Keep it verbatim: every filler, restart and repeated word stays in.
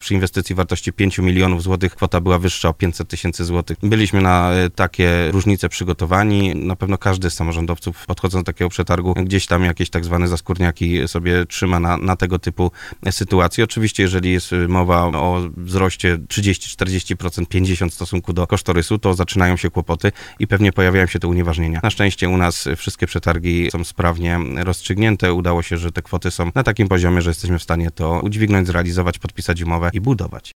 przy inwestycji wartości pięć milionów złotych kwota była wyższa o pięćset tysięcy złotych. Byliśmy na takie różnice przygotowani. Na pewno każdy z samorządowców, podchodząc do takiego przetargu, gdzieś tam jakieś tak zwane zaskórniaki sobie trzyma na, na tego typu sytuacje. Oczywiście, jeżeli jest mowa o wzroście trzydzieści czterdzieści procent, pięćdziesiąt procent w stosunku do kosztorysu, to zaczynają się kłopoty i pewnie pojawiają się te unieważnienia. Na szczęście u nas wszystkie przetargi są sprawnie rozstrzygnięte. Udało się, że te kwoty są na takim poziomie, że jesteśmy w stanie to udźwignąć, zrealizować, podpisać umowę i budować.